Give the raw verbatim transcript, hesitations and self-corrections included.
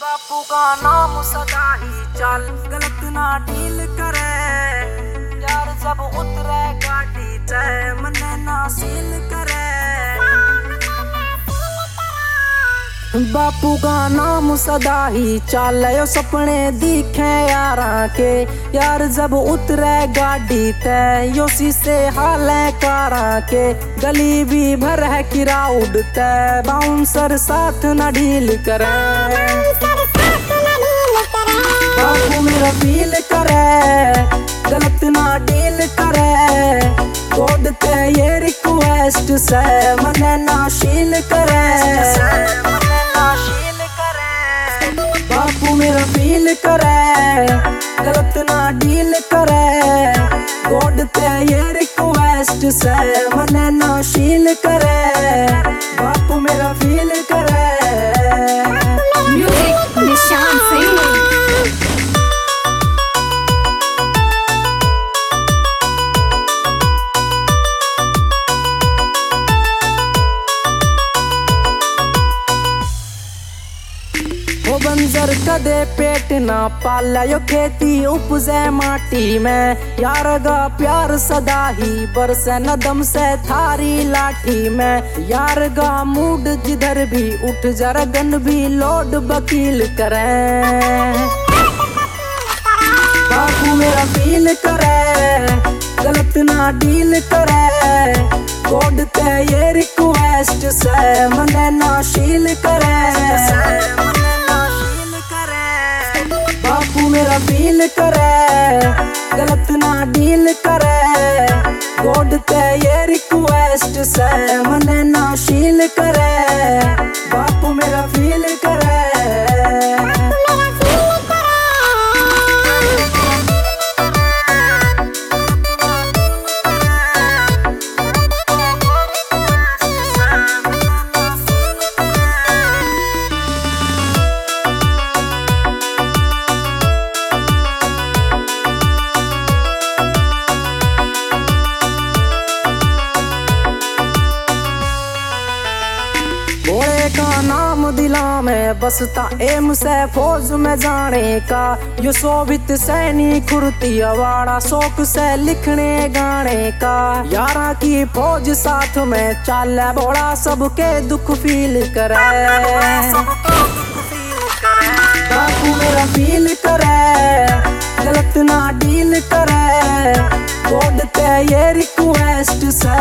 बापू का नाम सदा ही चल, गलत ना डील करे यार। जब उतरे गाड़ी से मने ना सील करे। बापू का नाम सदा ही चल, यो सपने दिखे यारा के यार। जब उतरे गाड़ी ते यो शीशे हाले कारा के। गली भी भर है क्राउड ते बाउंसर साथ न डील करे। बापू मेरा फील करे, गलत ना डील करे। कोड ते ये रिक्वेस्ट से मने ना शील करे। बापू मेरा फील करे, गलत ना डील करे। कोड ते ये रिक्वेस्ट से मने ना शील करे। बापू मेरा फील करे। म्यूजिक निशान सिंह। ओ बंजर कदे पेट ना पाला, यो खेती उपजे माटी में। यार गा प्यार सदा ही बरसे नदम से थारी लाठी में। यार गा मूड जिधर भी उठ जरा गन भी लोड वकील करे। बापू मेरा फील करे, गलत ना डील करे। कोड ते ये रिक्वेस्ट से मने ना शील करे। बापू मेरा फील करे, गलत ना डील करे। कोड ते ये रिक्वेस्ट से मने ना शील करे। बापू मेरा फील करे। घोड़े का नाम दिला में बसता, एम से फौज में जाने का। यो शोभित सैनिक कुर्ती अवाड़ा, शौक से लिखने गाने का। यारा की फौज साथ में चाले, बड़ा सबके दुख फील करे। बापू मेरा फील करे, गलत ना डील करे। कोड ते ये रिक्वेस्ट से